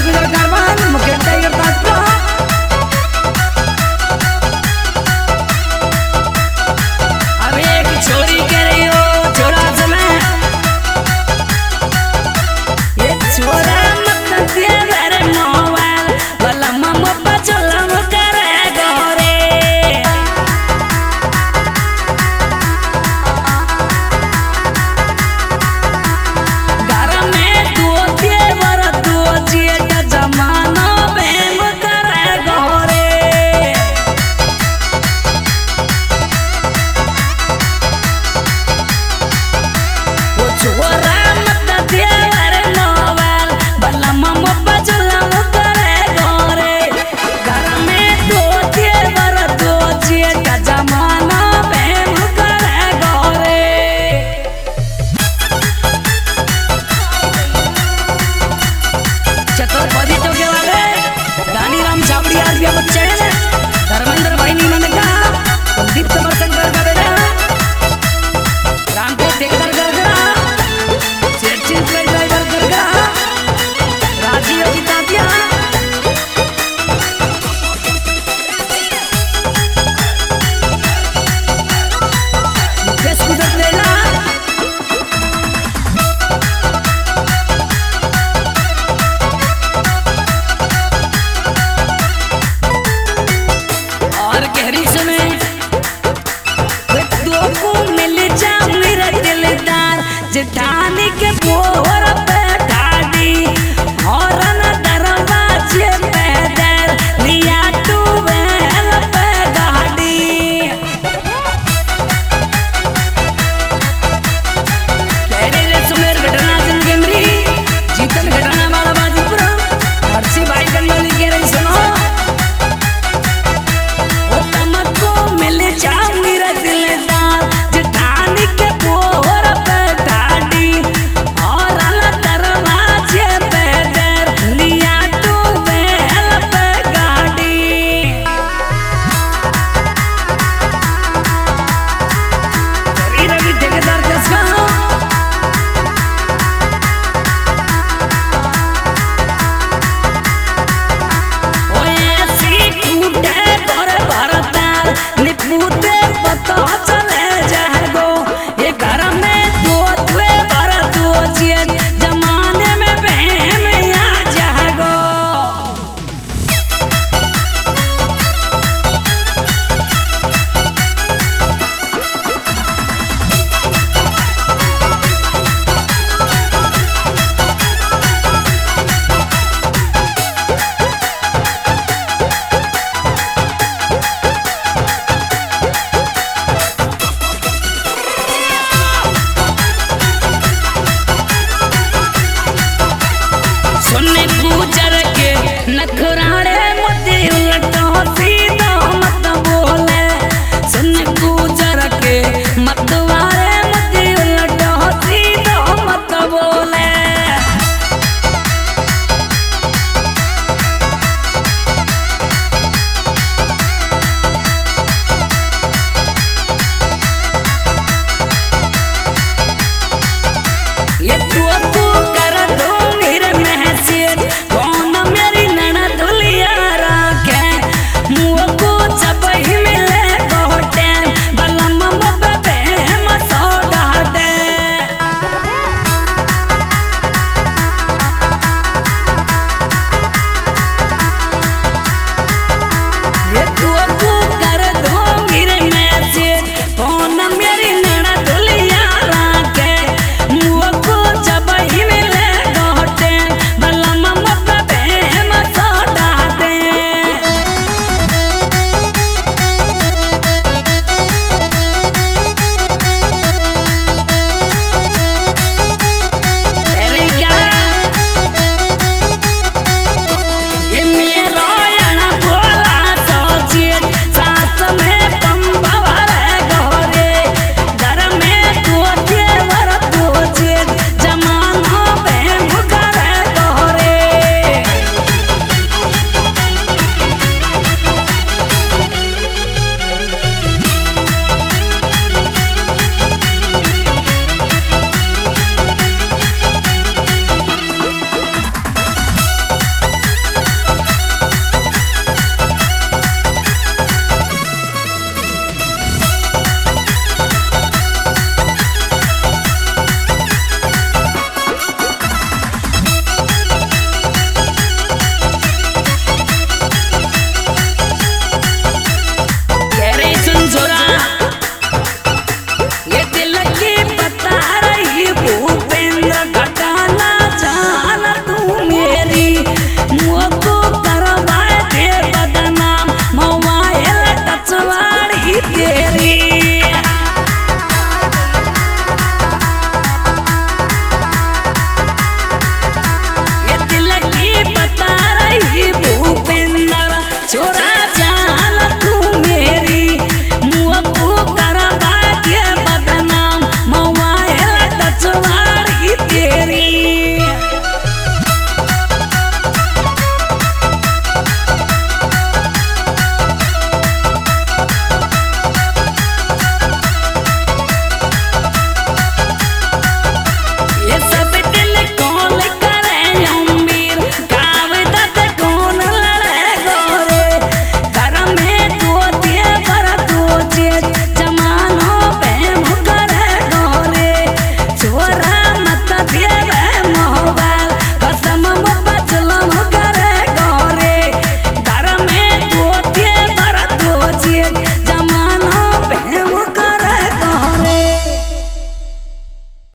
गुजर कारवान मुकेश टाइगर ताजपुरा अब एक छोरी कह रही हो छोरा समय ये छोरा मत दिया रे मोबाइल भला मम्मा पचला करे गोरे घर में तू देवर तू जिए जमाना प्रेम करे गोरे वो छोरा मत दिया रे मोबाइल भला मम्मा पचला करे गोरे घर में तू देवर तू जिए जमाना प्रेम करे गोरे चतुर्पदी तो के वाले दानी राम छाबड़ी आज भी बच्चे हैं धर्मेंद्र भाई नीना ने कहा कुलदीप समर्थ कर बेटा राम को टेकर कर गया चेचिन पे ड्राइवर कर गया राजीव की तातिया मुकेश गुजर लेला और गहरी सुने दो को मिल जा मेरा दिलदार जेठानी के बोर